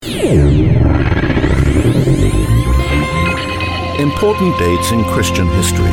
Important dates in Christian history.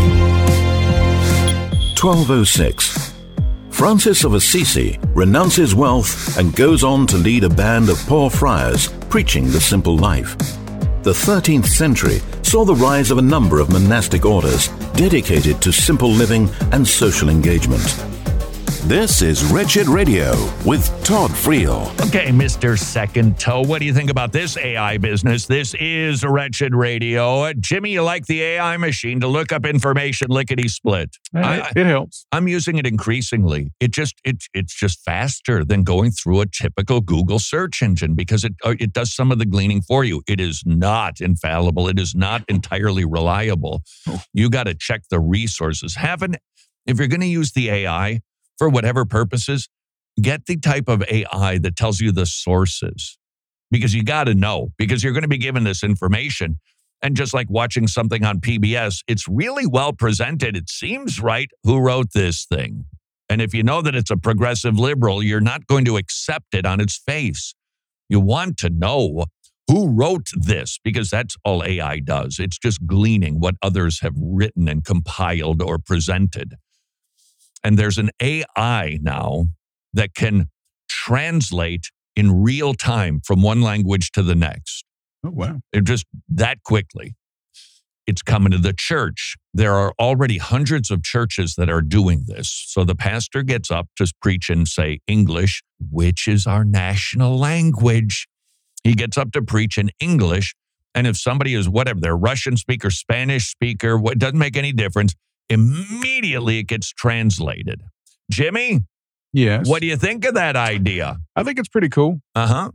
1206. Francis of Assisi renounces wealth and goes on to lead a band of poor friars preaching the simple life. The 13th century saw the rise of a number of monastic orders dedicated to simple living and social engagement. This is Wretched Radio with Todd Friel. Okay, Mr. Second Toe, what do you think about this AI business? This is Wretched Radio. Jimmy, you like the AI machine to look up information lickety-split? It helps. I'm using it increasingly. It's just faster than going through a typical Google search engine because it does some of the gleaning for you. It is not infallible. It is not entirely reliable. You got to check the resources. If you're going to use the AI, for whatever purposes, get the type of AI that tells you the sources because you got to know because you're going to be given this information. And just like watching something on PBS, it's really well presented. It seems right. Who wrote this thing? And if you know that it's a progressive liberal, you're not going to accept it on its face. You want to know who wrote this because that's all AI does. It's just gleaning what others have written and compiled or presented. And there's an AI now that can translate in real time from one language to the next. Oh, wow. Just that quickly. It's coming to the church. There are already hundreds of churches that are doing this. So the pastor gets up to preach and say English, which is our national language. He gets up to preach in English. And if somebody is whatever, they're Russian speaker, Spanish speaker, it doesn't make any difference. Immediately it gets translated. Jimmy? Yes. What do you think of that idea? I think it's pretty cool. Uh-huh.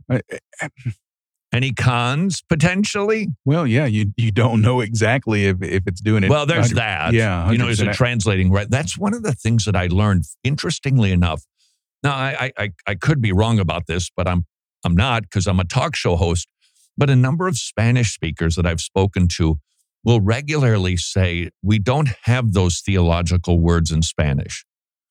Any cons, potentially? Well, yeah, you don't know exactly if it's doing it. Well, there's that. Yeah. Is it translating right? That's one of the things that I learned, interestingly enough. Now, I could be wrong about this, but I'm not because I'm a talk show host. But a number of Spanish speakers that I've spoken to will regularly say, we don't have those theological words in Spanish.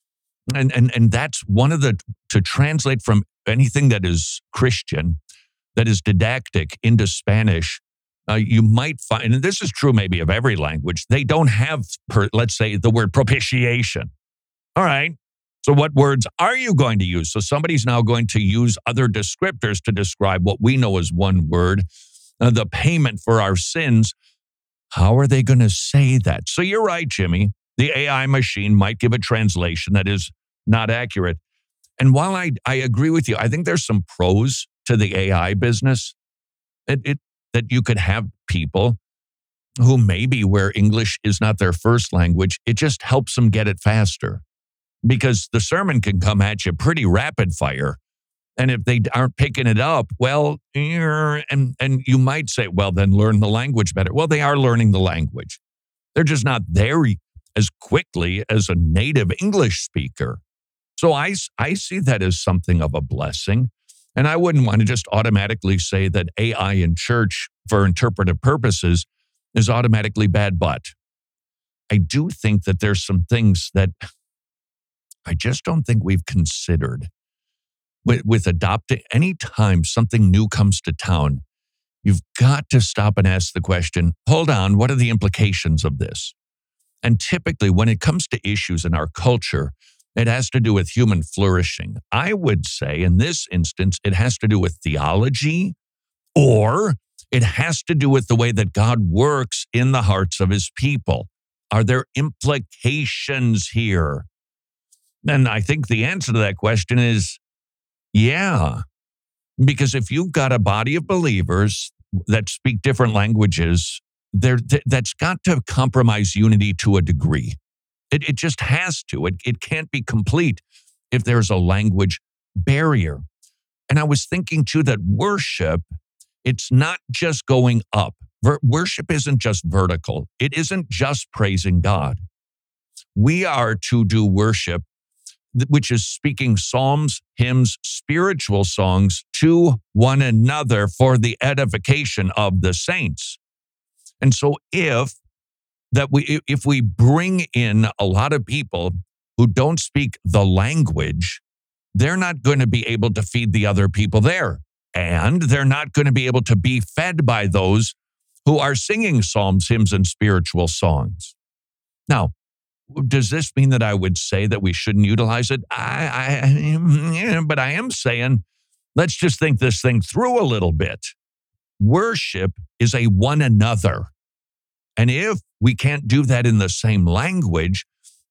And that's one of to translate from anything that is Christian, that is didactic into Spanish, you might find, and this is true maybe of every language, they don't have, let's say, the word propitiation. All right. So what words are you going to use? So somebody's now going to use other descriptors to describe what we know as one word, the payment for our sins. How are they going to say that? So you're right, Jimmy. The AI machine might give a translation that is not accurate. And while I agree with you, I think there's some pros to the AI business. That you could have people who maybe where English is not their first language, it just helps them get it faster. Because the sermon can come at you pretty rapid fire. And if they aren't picking it up, well, and you might say, well, then learn the language better. Well, they are learning the language. They're just not there as quickly as a native English speaker. So I see that as something of a blessing. And I wouldn't want to just automatically say that AI in church for interpretive purposes is automatically bad, but I do think that there's some things that I just don't think we've considered. With adopting, anytime something new comes to town, you've got to stop and ask the question, hold on, what are the implications of this? And typically when it comes to issues in our culture, it has to do with human flourishing. I would say in this instance, it has to do with theology, or it has to do with the way that God works in the hearts of his people. Are there implications here? And I think the answer to that question is, yeah, because if you've got a body of believers that speak different languages, that's got to compromise unity to a degree. It just has to. It can't be complete if there's a language barrier. And I was thinking too that worship, it's not just going up. Worship isn't just vertical. It isn't just praising God. We are to do worship, which is speaking psalms, hymns, spiritual songs to one another for the edification of the saints. And so if we bring in a lot of people who don't speak the language, they're not going to be able to feed the other people there. and they're not going to be able to be fed by those who are singing psalms, hymns, and spiritual songs. Now, does this mean that I would say that we shouldn't utilize it? But I am saying, let's just think this thing through a little bit. Worship is a one another. And if we can't do that in the same language,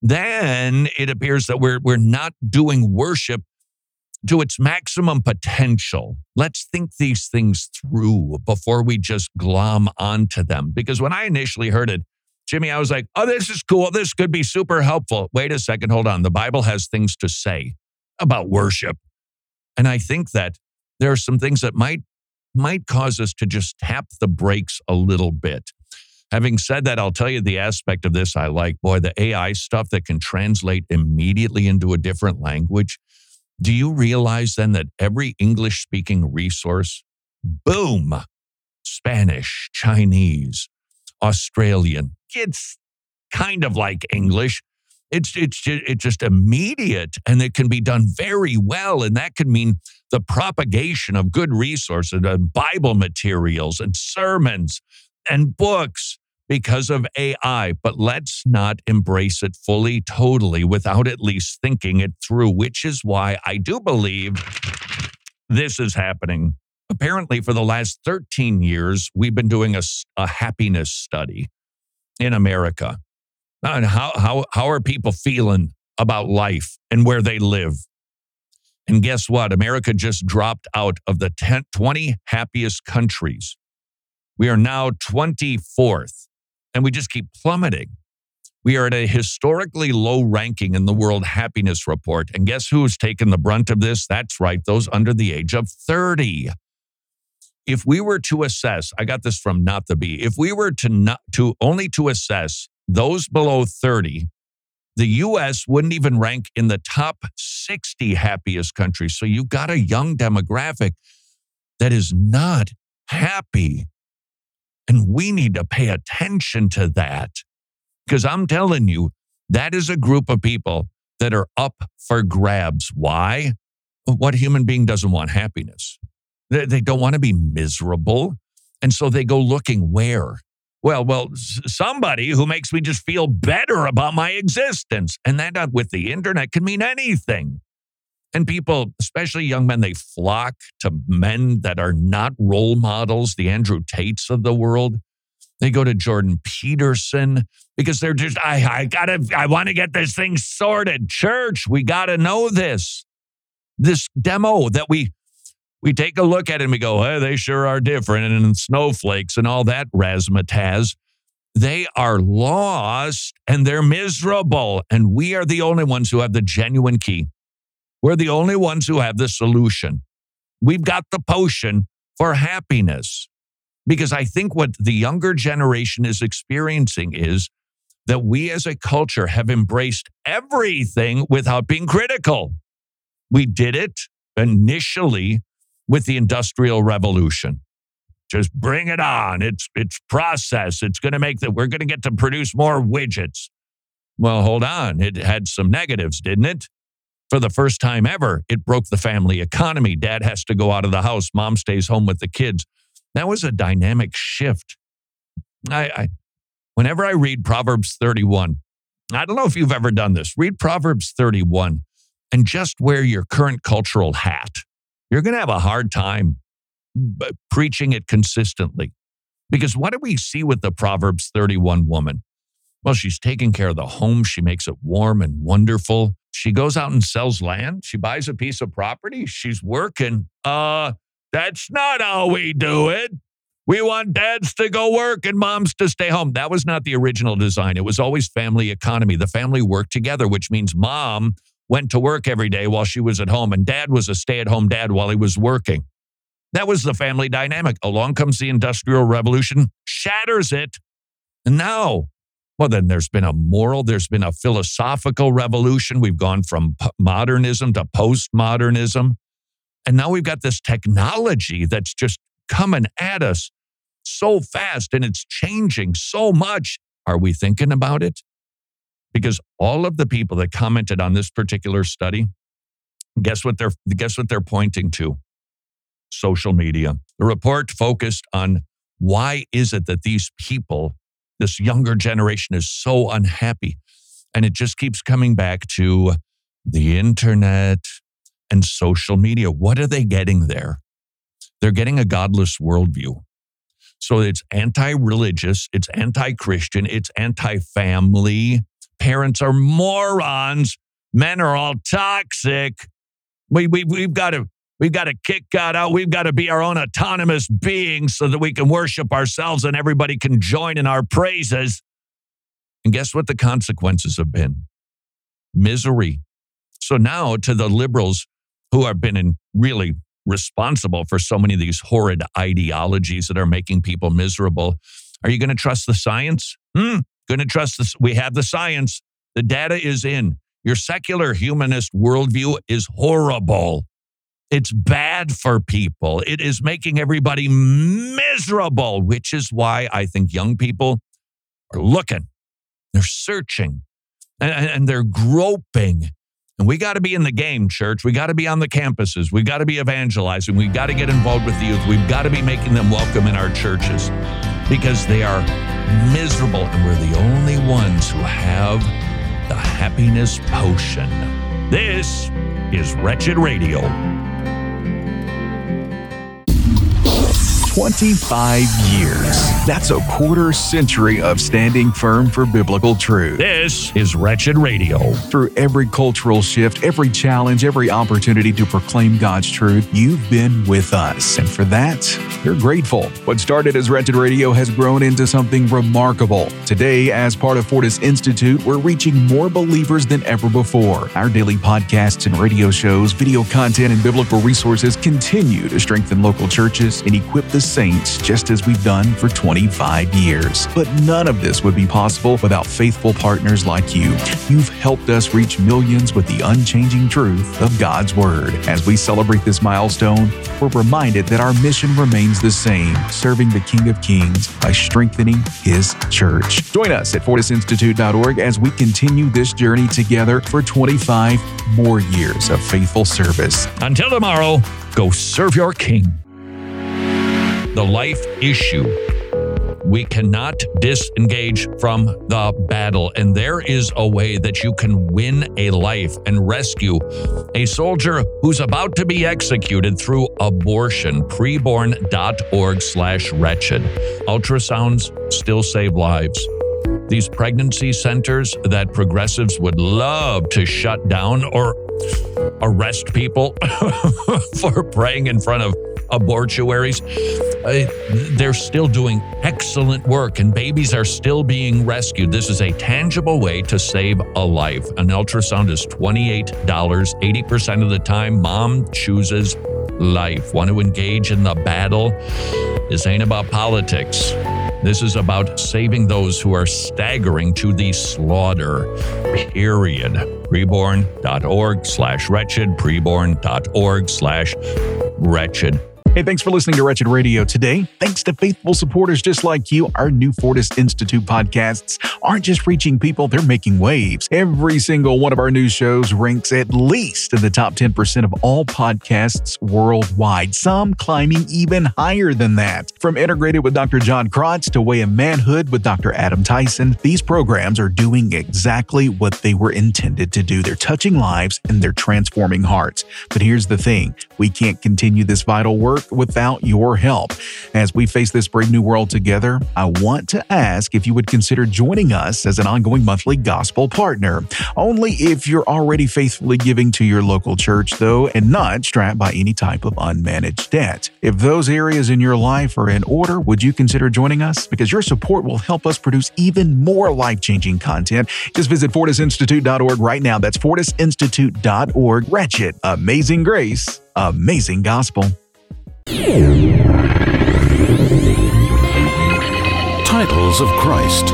then it appears that we're not doing worship to its maximum potential. Let's think these things through before we just glom onto them. Because when I initially heard it, Jimmy, I was like, oh, this is cool. This could be super helpful. Wait a second, hold on. The Bible has things to say about worship. And I think that there are some things that might cause us to just tap the brakes a little bit. Having said that, I'll tell you the aspect of this I like. Boy, the AI stuff that can translate immediately into a different language. Do you realize then that every English-speaking resource, boom, Spanish, Chinese, Australian, it's kind of like English. It's just immediate, and it can be done very well. And that can mean the propagation of good resources and Bible materials and sermons and books because of AI. But let's not embrace it fully, totally, without at least thinking it through, which is why I do believe this is happening. Apparently, for the last 13 years, we've been doing a happiness study in America. And how are people feeling about life and where they live? And guess what? America just dropped out of the 20 happiest countries. We are now 24th, and we just keep plummeting. We are at a historically low ranking in the World Happiness Report. And guess who's taken the brunt of this? That's right, those under the age of 30. If we were to assess, I got this from Not the Bee, if we were to only assess those below 30, the U.S. wouldn't even rank in the top 60 happiest countries. So you've got a young demographic that is not happy. And we need to pay attention to that. Because I'm telling you, that is a group of people that are up for grabs. Why? What human being doesn't want happiness? They don't want to be miserable. And so they go looking where? Well, somebody who makes me just feel better about my existence. And that with the internet can mean anything. And people, especially young men, they flock to men that are not role models, the Andrew Tates of the world. They go to Jordan Peterson because they're just, I want to get this thing sorted. Church, we got to know this. This demo that we take a look at it and we go, hey, they sure are different. And snowflakes and all that razzmatazz. They are lost and they're miserable. And we are the only ones who have the genuine key. We're the only ones who have the solution. We've got the potion for happiness. Because I think what the younger generation is experiencing is that we as a culture have embraced everything without being critical. We did it initially with the Industrial Revolution. Just bring it on. It's process. It's going to make that we're going to get to produce more widgets. Well, hold on. It had some negatives, didn't it? For the first time ever, it broke the family economy. Dad has to go out of the house. Mom stays home with the kids. That was a dynamic shift. Whenever I read Proverbs 31, I don't know if you've ever done this. Read Proverbs 31 and just wear your current cultural hat. You're going to have a hard time preaching it consistently. Because what do we see with the Proverbs 31 woman? Well, she's taking care of the home. She makes it warm and wonderful. She goes out and sells land. She buys a piece of property. She's working. That's not how we do it. We want dads to go work and moms to stay home. That was not the original design. It was always family economy. The family worked together, which means mom went to work every day while she was at home, and dad was a stay-at-home dad while he was working. That was the family dynamic. Along comes the Industrial Revolution, shatters it. And now, well, then there's been a philosophical revolution. We've gone from modernism to postmodernism. And now we've got this technology that's just coming at us so fast, and it's changing so much. Are we thinking about it? Because all of the people that commented on this particular study, guess what they're pointing to? social media. The report focused on why is it that these people, this younger generation, is so unhappy. And it just keeps coming back to the internet and social media. What are they getting there? They're getting a godless worldview. So it's anti-religious, it's anti-Christian, it's anti-family. Parents are morons. Men are all toxic. We've got to kick God out. We've got to be our own autonomous beings so that we can worship ourselves and everybody can join in our praises. And guess what the consequences have been? Misery. So now to the liberals who have been really responsible for so many of these horrid ideologies that are making people miserable, are you going to trust the science? Going to trust this? We have the science. The data is in. Your secular humanist worldview is horrible. It's bad for people. It is making everybody miserable, which is why I think young people are looking. They're searching and they're groping. And we got to be in the game, church. We got to be on the campuses. We got to be evangelizing. We got to get involved with the youth. We've got to be making them welcome in our churches because they are miserable. And we're the only ones who have the happiness potion. This is Wretched Radio. 25 years. That's a quarter century of standing firm for biblical truth. This is Wretched Radio. Through every cultural shift, every challenge, every opportunity to proclaim God's truth, you've been with us. And for that, you're grateful. What started as Wretched Radio has grown into something remarkable. Today, as part of Fortis Institute, we're reaching more believers than ever before. Our daily podcasts and radio shows, video content, and biblical resources continue to strengthen local churches and equip the saints just as we've done for 25 years. But none of this would be possible without faithful partners like you. You've helped us reach millions with the unchanging truth of God's Word. As we celebrate this milestone, we're reminded that our mission remains the same, serving the King of Kings by strengthening His church. Join us at fortisinstitute.org as we continue this journey together for 25 more years of faithful service. Until tomorrow, go serve your King. The life issue. We cannot disengage from the battle, and there is a way that you can win a life and rescue a soldier who's about to be executed through abortion. Preborn.org/wretched. Ultrasounds still save lives. These pregnancy centers that progressives would love to shut down or arrest people for praying in front of abortuaries, they're still doing excellent work and babies are still being rescued. This is a tangible way to save a life. An ultrasound is $28. 80% of the time, mom chooses life. Want to engage in the battle? This ain't about politics. This is about saving those who are staggering to the slaughter, period. Preborn.org/wretched, preborn.org/wretched. Hey, thanks for listening to Wretched Radio today. Thanks to faithful supporters just like you, our new Fortis Institute podcasts aren't just reaching people, they're making waves. Every single one of our new shows ranks at least in the top 10% of all podcasts worldwide, some climbing even higher than that. From Integrated with Dr. John Krotz to Way of Manhood with Dr. Adam Tyson, these programs are doing exactly what they were intended to do. They're touching lives and they're transforming hearts. But here's the thing, we can't continue this vital work without your help. As we face this brave new world together, I want to ask if you would consider joining us as an ongoing monthly gospel partner. Only if you're already faithfully giving to your local church, though, and not strapped by any type of unmanaged debt. If those areas in your life are in order, would you consider joining us? Because your support will help us produce even more life-changing content. Just visit fortisinstitute.org right now. That's fortisinstitute.org. Wretched, amazing grace, amazing gospel. Titles of Christ.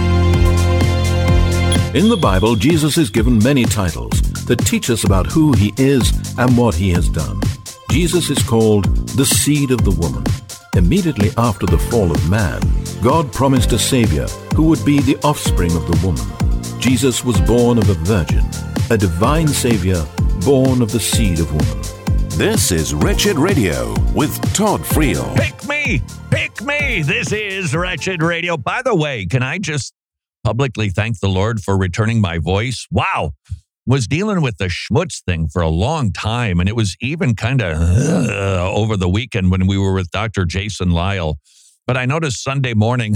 In the Bible, Jesus is given many titles that teach us about who He is and what He has done. Jesus is called the seed of the woman. Immediately after the fall of man, God promised a Savior who would be the offspring of the woman. Jesus was born of a virgin, a divine Savior born of the seed of woman. This is Wretched Radio with Todd Friel. Pick me! Pick me! This is Wretched Radio. By the way, can I just publicly thank the Lord for returning my voice? Wow. Was dealing with the schmutz thing for a long time, and it was even kind of over the weekend when we were with Dr. Jason Lyle. But I noticed Sunday morning,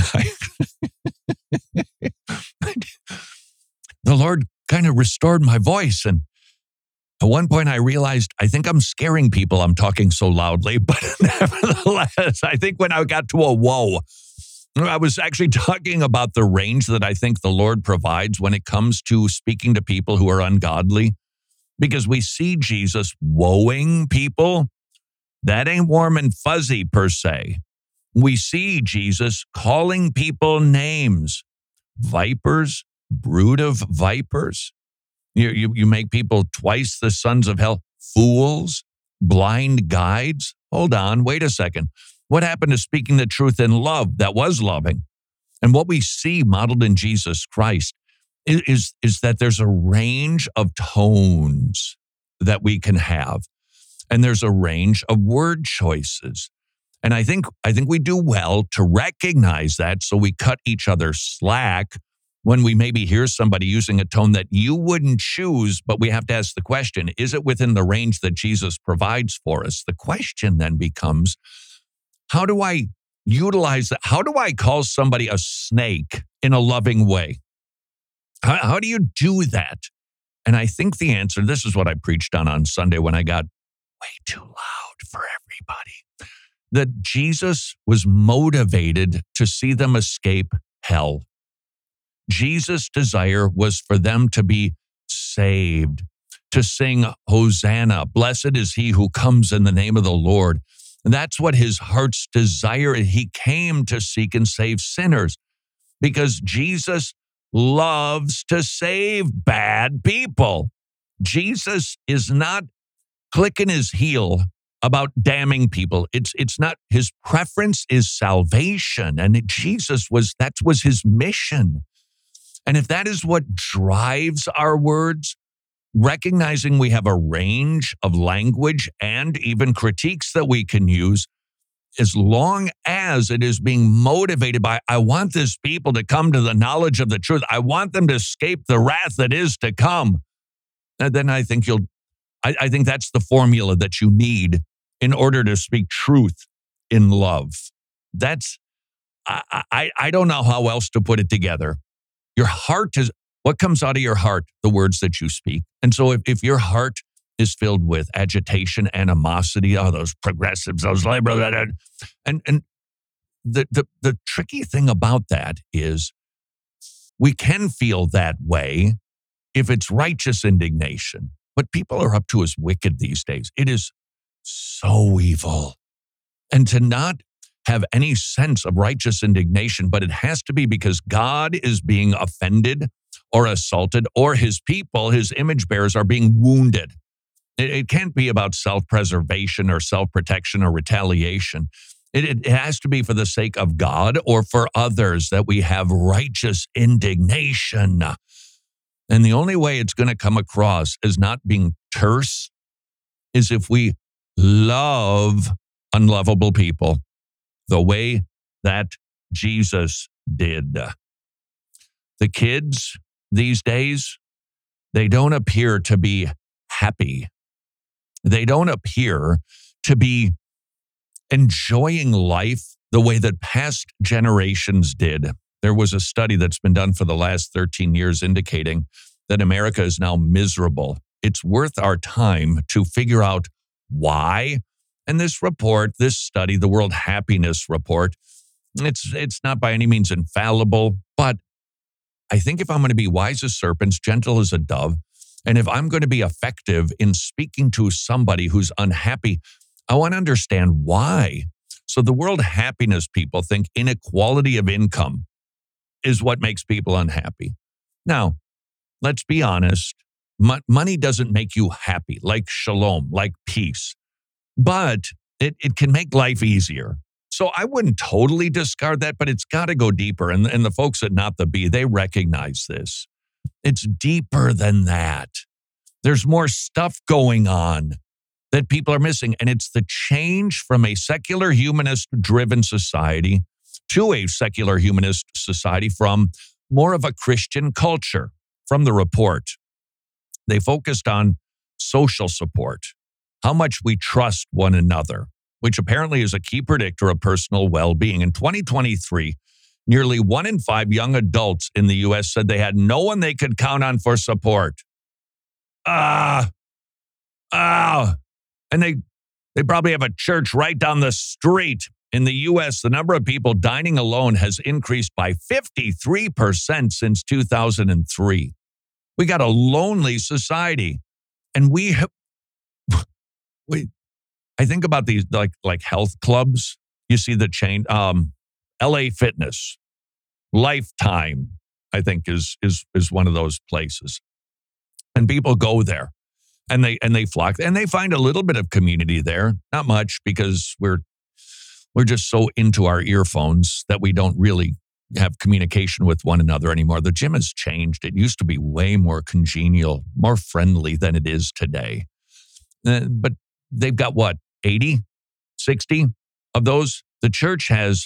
the Lord kind of restored my voice. And at one point I realized, I think I'm scaring people. I'm talking so loudly. But nevertheless, I think when I got to a whoa, I was actually talking about the range that I think the Lord provides when it comes to speaking to people who are ungodly. Because we see Jesus woeing people. That ain't warm and fuzzy per se. We see Jesus calling people names. Vipers, brood of vipers. You make people twice the sons of hell. Fools, blind guides. Hold on, wait a second. What happened to speaking the truth in love that was loving? And what we see modeled in Jesus Christ is that there's a range of tones that we can have. And there's a range of word choices. And I think we do well to recognize that, so we cut each other slack when we maybe hear somebody using a tone that you wouldn't choose, but we have to ask the question, is it within the range that Jesus provides for us? The question then becomes, how do I utilize that? How do I call somebody a snake in a loving way? How do you do that? And I think the answer, this is what I preached on Sunday when I got way too loud for everybody, that Jesus was motivated to see them escape hell. Jesus' desire was for them to be saved, to sing Hosanna, blessed is he who comes in the name of the Lord. And that's what his heart's desire is. He came to seek and save sinners because Jesus loves to save bad people. Jesus is not clicking his heel about damning people. It's not, his preference is salvation. And that was his mission. And if that is what drives our words, recognizing we have a range of language and even critiques that we can use, as long as it is being motivated by, I want this people to come to the knowledge of the truth. I want them to escape the wrath that is to come. And then I think I think that's the formula that you need in order to speak truth in love. I don't know how else to put it together. Your heart is, what comes out of your heart? The words that you speak. And so if your heart is filled with agitation, animosity, those progressives, those liberals, and the tricky thing about that is we can feel that way if it's righteous indignation. But people are up to as wicked these days. It is so evil. And to not have any sense of righteous indignation, but it has to be because God is being offended or assaulted, or his people, his image bearers, are being wounded. It can't be about self-preservation or self-protection or retaliation. It has to be for the sake of God or for others that we have righteous indignation. And the only way it's going to come across as not being terse is if we love unlovable people the way that Jesus did. The kids these days, they don't appear to be happy. They don't appear to be enjoying life the way that past generations did. There was a study that's been done for the last 13 years indicating that America is now miserable. It's worth our time to figure out why. And this report, this study, the World Happiness Report, it's not by any means infallible, but I think if I'm going to be wise as serpents, gentle as a dove, and if I'm going to be effective in speaking to somebody who's unhappy, I want to understand why. So the World Happiness people think inequality of income is what makes people unhappy. Now, let's be honest. Money doesn't make you happy, like shalom, like peace, but it can make life easier. So I wouldn't totally discard that, but it's got to go deeper. And the folks at Not the Bee, they recognize this. It's deeper than that. There's more stuff going on that people are missing. And it's the change from a secular humanist-driven society to a secular humanist society from more of a Christian culture. From the report, they focused on social support, how much we trust one another, which apparently is a key predictor of personal well-being. In 2023, nearly 1 in 5 young adults in the U.S. said they had no one they could count on for support. And they probably have a church right down the street. In the U.S., the number of people dining alone has increased by 53% since 2003. We got a lonely society. And I think about these like health clubs. You see the chain, LA Fitness, Lifetime, I think is one of those places. And people go there and they flock and they find a little bit of community there. Not much, because we're just so into our earphones that we don't really have communication with one another anymore. The gym has changed. It used to be way more congenial, more friendly than it is today. But they've got 80, 60 of those? The church has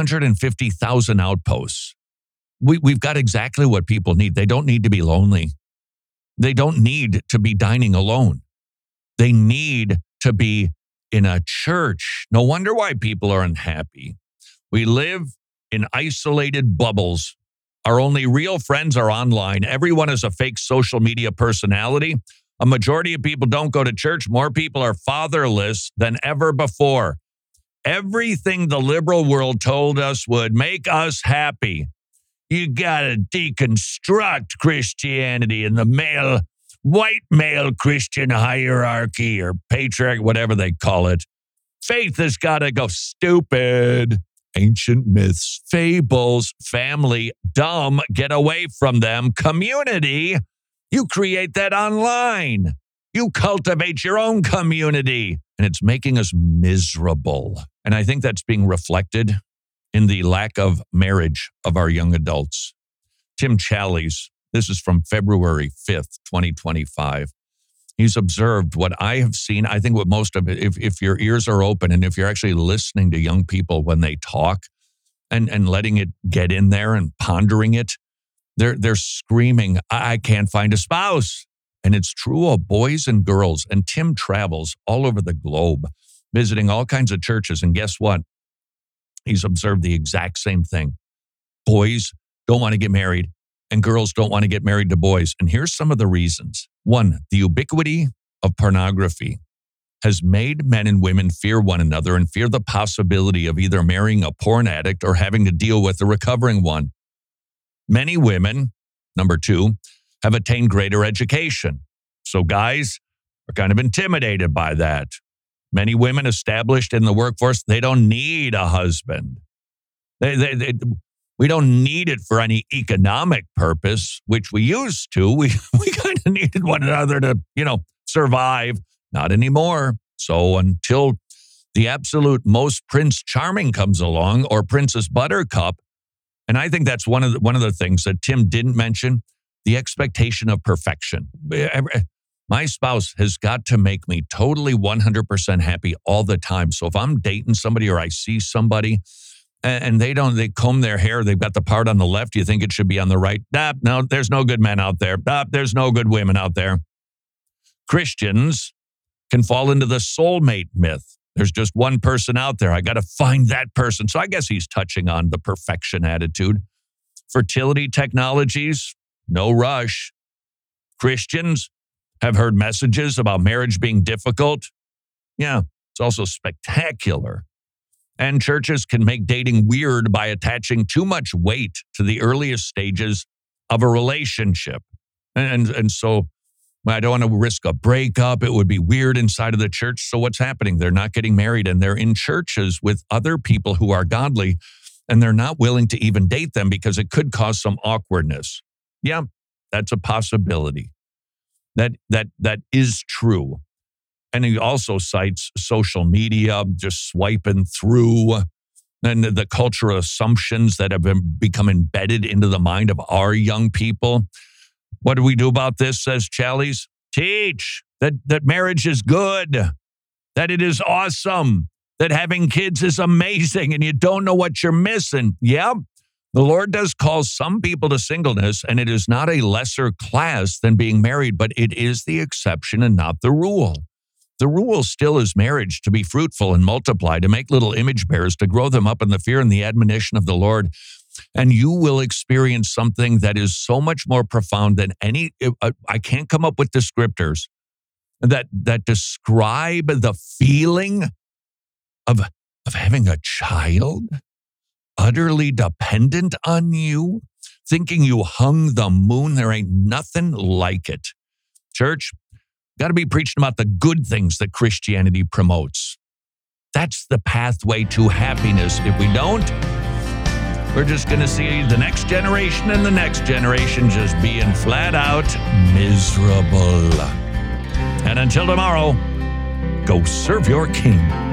350,000 outposts. We've got exactly what people need. They don't need to be lonely. They don't need to be dining alone. They need to be in a church. No wonder why people are unhappy. We live in isolated bubbles. Our only real friends are online. Everyone is a fake social media personality. A majority of people don't go to church. More people are fatherless than ever before. Everything the liberal world told us would make us happy. You gotta deconstruct Christianity and the white male Christian hierarchy or patriarch, whatever they call it. Faith has gotta go. Stupid. Ancient myths, fables, family, dumb, get away from them. Community, you create that online. You cultivate your own community, and it's making us miserable. And I think that's being reflected in the lack of marriage of our young adults. Tim Challies, this is from February 5th, 2025. He's observed what I have seen. I think what most of it, if your ears are open and if you're actually listening to young people when they talk and letting it get in there and pondering it, they're screaming, I can't find a spouse. And it's true of boys and girls. And Tim travels all over the globe, visiting all kinds of churches. And guess what? He's observed the exact same thing. Boys don't want to get married and girls don't want to get married to boys. And here's some of the reasons. 1, the ubiquity of pornography has made men and women fear one another and fear the possibility of either marrying a porn addict or having to deal with a recovering one. Many women, number 2, have attained greater education. So guys are kind of intimidated by that. Many women established in the workforce, they don't need a husband. We don't need it for any economic purpose, which we used to. We kind of needed one another to, survive. Not anymore. So until the absolute most Prince Charming comes along or Princess Buttercup, and I think that's one of the things that Tim didn't mention, the expectation of perfection. My spouse has got to make me totally 100% happy all the time. So if I'm dating somebody or I see somebody and they comb their hair, they've got the part on the left, you think it should be on the right. No, there's no good men out there. There's no good women out there. Christians can fall into the soulmate myth. There's just one person out there. I got to find that person. So I guess he's touching on the perfection attitude. Fertility technologies, no rush. Christians have heard messages about marriage being difficult. Yeah, it's also spectacular. And churches can make dating weird by attaching too much weight to the earliest stages of a relationship. And so I don't want to risk a breakup. It would be weird inside of the church. So what's happening? They're not getting married and they're in churches with other people who are godly and they're not willing to even date them because it could cause some awkwardness. Yeah, that's a possibility. That is true. And he also cites social media, just swiping through, and the cultural assumptions that have become embedded into the mind of our young people. What do we do about this, says Challies? Teach that marriage is good. that it is awesome, that having kids is amazing, and you don't know what you're missing. Yeah, the Lord does call some people to singleness, and it is not a lesser class than being married, but it is the exception and not the rule. The rule still is marriage, to be fruitful and multiply, to make little image bearers, to grow them up in the fear and the admonition of the Lord. And you will experience something that is so much more profound than any, I can't come up with descriptors that describe the feeling of having a child utterly dependent on you, thinking you hung the moon. There ain't nothing like it. Church, got to be preaching about the good things that Christianity promotes. That's the pathway to happiness. If we don't, we're just going to see the next generation and the next generation just being flat out miserable. And until tomorrow, go serve your king.